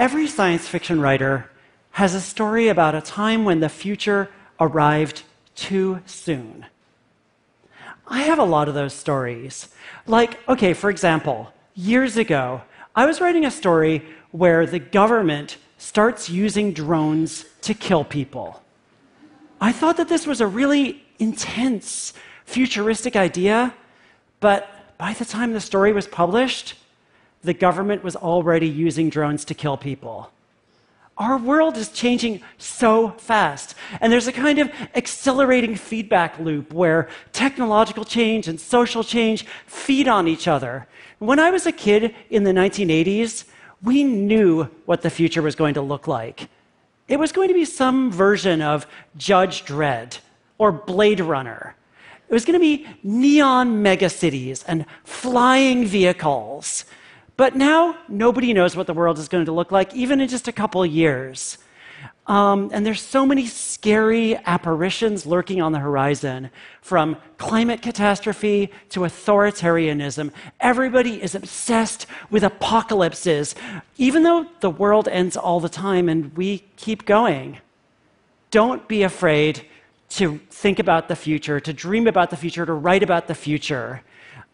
Every science fiction writer has a story about a time when the future arrived too soon. I have a lot of those stories. Like, okay, for example, years ago, I was writing a story where the government starts using drones to kill people. I thought that this was a really intense, futuristic idea, but by the time the story was published, the government was already using drones to kill people. Our world is changing so fast, and there's a kind of accelerating feedback loop where technological change and social change feed on each other. When I was a kid in the 1980s, we knew what the future was going to look like. It was going to be some version of Judge Dredd or Blade Runner. It was going to be neon megacities and flying vehicles. But now, nobody knows what the world is going to look like, even in just a couple of years. And there's so many scary apparitions lurking on the horizon, from climate catastrophe to authoritarianism. Everybody is obsessed with apocalypses, even though the world ends all the time and we keep going. Don't be afraid to think about the future, to dream about the future, to write about the future.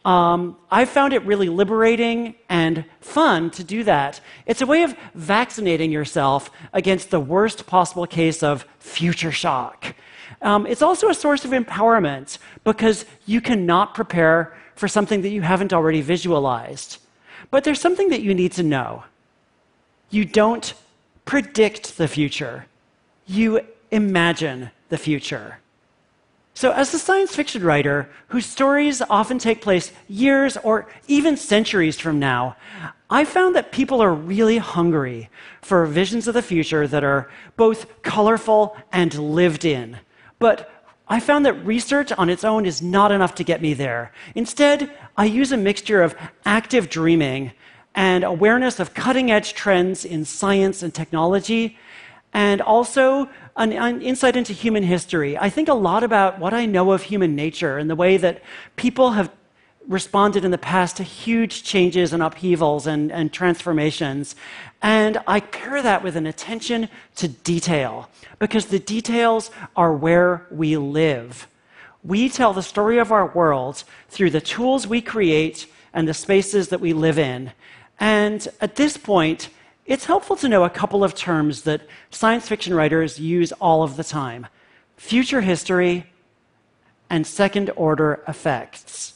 I found it really liberating and fun to do that. It's a way of vaccinating yourself against the worst possible case of future shock. It's also a source of empowerment because you cannot prepare for something that you haven't already visualized. But there's something that you need to know. You don't predict the future. You imagine the future. So as a science fiction writer whose stories often take place years or even centuries from now, I found that people are really hungry for visions of the future that are both colorful and lived in. But I found that research on its own is not enough to get me there. Instead, I use a mixture of active dreaming and awareness of cutting-edge trends in science and technology, and also an insight into human history. I think a lot about what I know of human nature and the way that people have responded in the past to huge changes and upheavals and transformations. And I pair that with an attention to detail, because the details are where we live. We tell the story of our world through the tools we create and the spaces that we live in. And at this point, it's helpful to know a couple of terms that science fiction writers use all of the time: future history and second-order effects.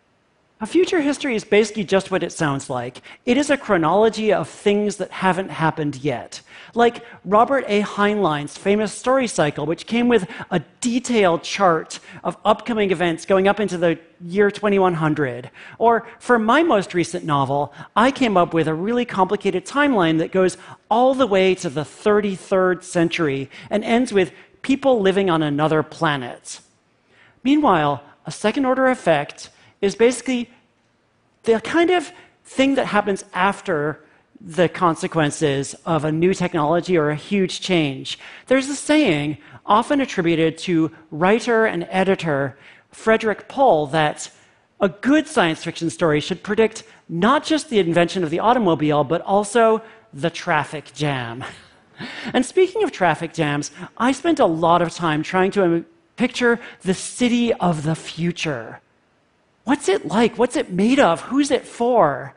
A future history is basically just what it sounds like. It is a chronology of things that haven't happened yet. Like Robert A. Heinlein's famous story cycle, which came with a detailed chart of upcoming events going up into the year 2100. Or for my most recent novel, I came up with a really complicated timeline that goes all the way to the 33rd century and ends with people living on another planet. Meanwhile, a second-order effect is basically the kind of thing that happens after the consequences of a new technology or a huge change. There's a saying, often attributed to writer and editor Frederik Pohl, that a good science fiction story should predict not just the invention of the automobile, but also the traffic jam. And speaking of traffic jams, I spent a lot of time trying to picture the city of the future. What's it like? What's it made of? Who's it for?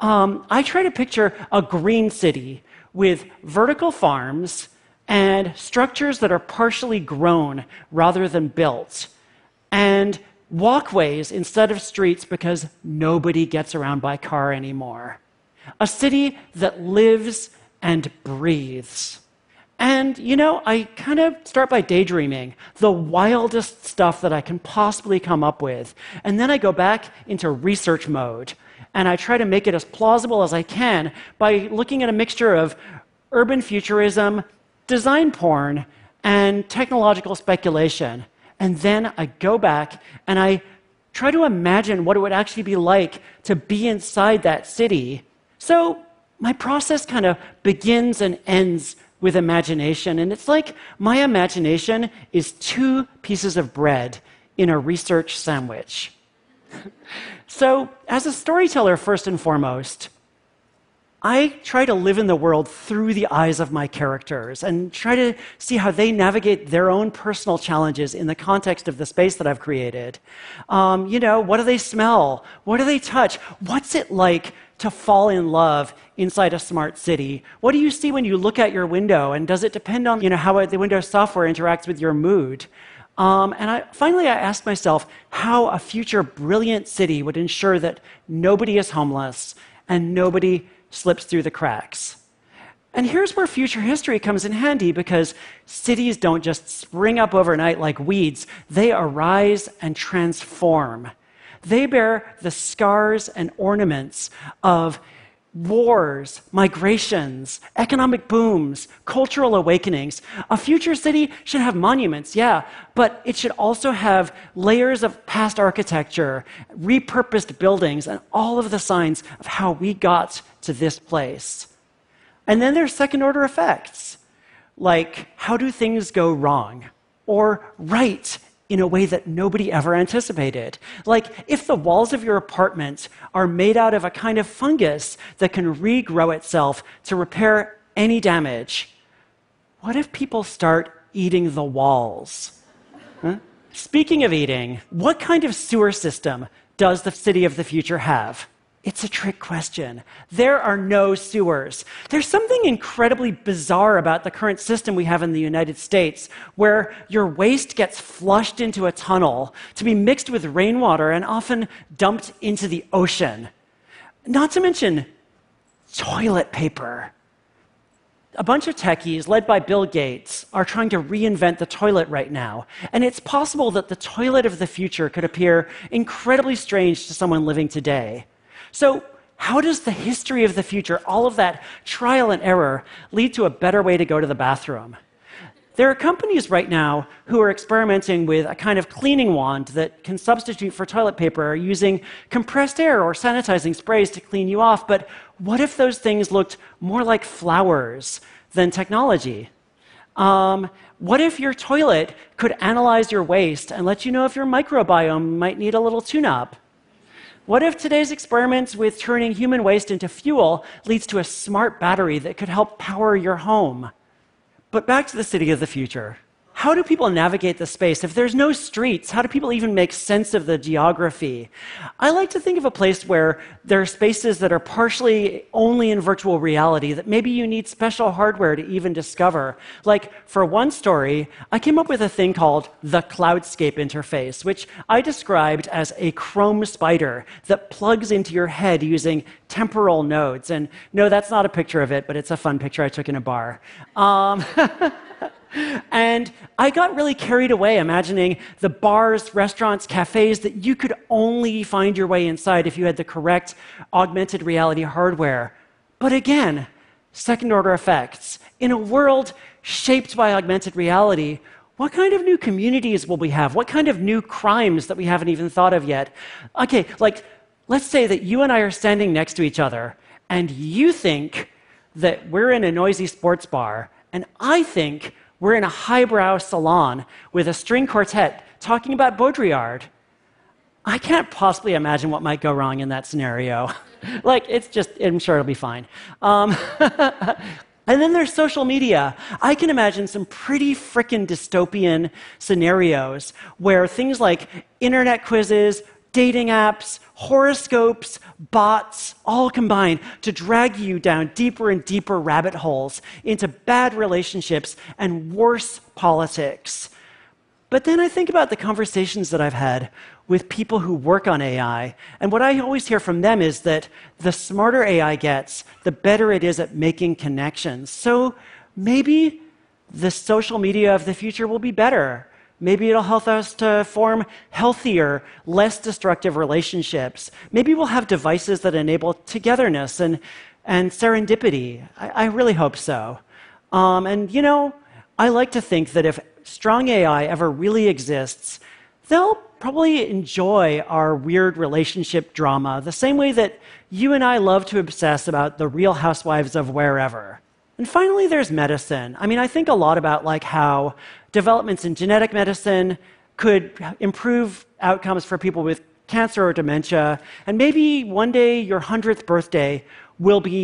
I try to picture a green city with vertical farms and structures that are partially grown rather than built, and walkways instead of streets because nobody gets around by car anymore. A city that lives and breathes. And, I kind of start by daydreaming the wildest stuff that I can possibly come up with. And then I go back into research mode. And I try to make it as plausible as I can by looking at a mixture of urban futurism, design porn, and technological speculation. And then I go back and I try to imagine what it would actually be like to be inside that city. So my process kind of begins and ends with imagination. And it's like my imagination is 2 pieces of bread in a research sandwich. So, as a storyteller, first and foremost, I try to live in the world through the eyes of my characters and try to see how they navigate their own personal challenges in the context of the space that I've created. What do they smell? What do they touch? What's it like to fall in love inside a smart city? What do you see when you look out your window? And does it depend on how the Windows software interacts with your mood? Finally, I asked myself how a future brilliant city would ensure that nobody is homeless and nobody slips through the cracks. And here's where future history comes in handy, because cities don't just spring up overnight like weeds. They arise and transform. They bear the scars and ornaments of wars, migrations, economic booms, cultural awakenings. A future city should have monuments, yeah, but it should also have layers of past architecture, repurposed buildings, and all of the signs of how we got to this place. And then there's second-order effects, like how do things go wrong or right in a way that nobody ever anticipated. Like if the walls of your apartment are made out of a kind of fungus that can regrow itself to repair any damage, what if people start eating the walls? Huh? Speaking of eating, what kind of sewer system does the city of the future have? It's a trick question. There are no sewers. There's something incredibly bizarre about the current system we have in the United States, where your waste gets flushed into a tunnel to be mixed with rainwater and often dumped into the ocean. Not to mention toilet paper. A bunch of techies, led by Bill Gates, are trying to reinvent the toilet right now. And it's possible that the toilet of the future could appear incredibly strange to someone living today. So how does the history of the future, all of that trial and error, lead to a better way to go to the bathroom? There are companies right now who are experimenting with a kind of cleaning wand that can substitute for toilet paper, using compressed air or sanitizing sprays to clean you off. But what if those things looked more like flowers than technology? What if your toilet could analyze your waste and let you know if your microbiome might need a little tune-up? What if today's experiments with turning human waste into fuel leads to a smart battery that could help power your home? But back to the city of the future. How do people navigate the space? If there's no streets, how do people even make sense of the geography? I like to think of a place where there are spaces that are partially only in virtual reality that maybe you need special hardware to even discover. Like, for one story, I came up with a thing called the Cloudscape interface, which I described as a Chrome spider that plugs into your head using temporal nodes. And no, that's not a picture of it, but it's a fun picture I took in a bar. And I got really carried away imagining the bars, restaurants, cafes that you could only find your way inside if you had the correct augmented reality hardware. But again, second-order effects. In a world shaped by augmented reality, what kind of new communities will we have? What kind of new crimes that we haven't even thought of yet? Okay, like, let's say that you and I are standing next to each other, and you think that we're in a noisy sports bar, and I think we're in a highbrow salon with a string quartet talking about Baudrillard. I can't possibly imagine what might go wrong in that scenario. I'm sure it'll be fine. And then there's social media. I can imagine some pretty frickin' dystopian scenarios where things like internet quizzes, dating apps, horoscopes, bots, all combine to drag you down deeper and deeper rabbit holes into bad relationships and worse politics. But then I think about the conversations that I've had with people who work on AI, and what I always hear from them is that the smarter AI gets, the better it is at making connections. So maybe the social media of the future will be better. Maybe it'll help us to form healthier, less destructive relationships. Maybe we'll have devices that enable togetherness and serendipity. I really hope so. I like to think that if strong AI ever really exists, they'll probably enjoy our weird relationship drama the same way that you and I love to obsess about the Real Housewives of wherever. And finally, there's medicine. I think a lot about how developments in genetic medicine could improve outcomes for people with cancer or dementia. And maybe one day your 100th birthday will be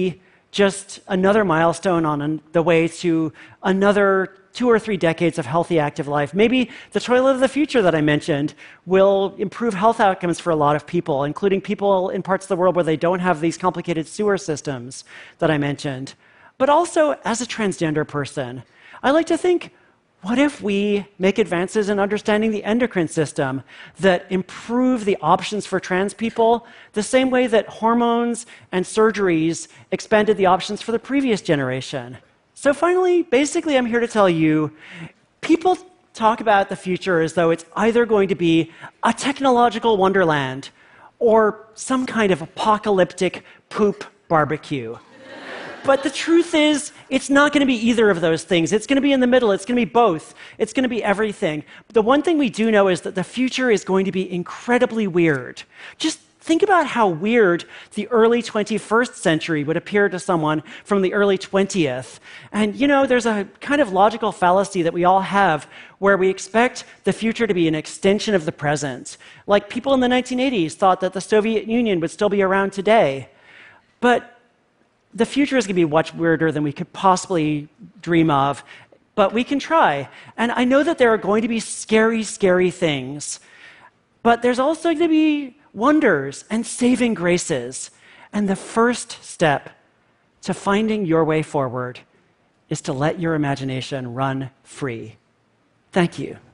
just another milestone on the way to another 2 or 3 decades of healthy, active life. Maybe the toilet of the future that I mentioned will improve health outcomes for a lot of people, including people in parts of the world where they don't have these complicated sewer systems that I mentioned. But also, as a transgender person, I like to think, what if we make advances in understanding the endocrine system that improve the options for trans people the same way that hormones and surgeries expanded the options for the previous generation? So finally, basically, I'm here to tell you, people talk about the future as though it's either going to be a technological wonderland or some kind of apocalyptic poop barbecue. But the truth is, it's not going to be either of those things. It's going to be in the middle. It's going to be both. It's going to be everything. The one thing we do know is that the future is going to be incredibly weird. Just think about how weird the early 21st century would appear to someone from the early 20th. And, there's a kind of logical fallacy that we all have where we expect the future to be an extension of the present. Like people in the 1980s thought that the Soviet Union would still be around today. But the future is going to be much weirder than we could possibly dream of, but we can try. And I know that there are going to be scary, scary things, but there's also going to be wonders and saving graces. And the first step to finding your way forward is to let your imagination run free. Thank you.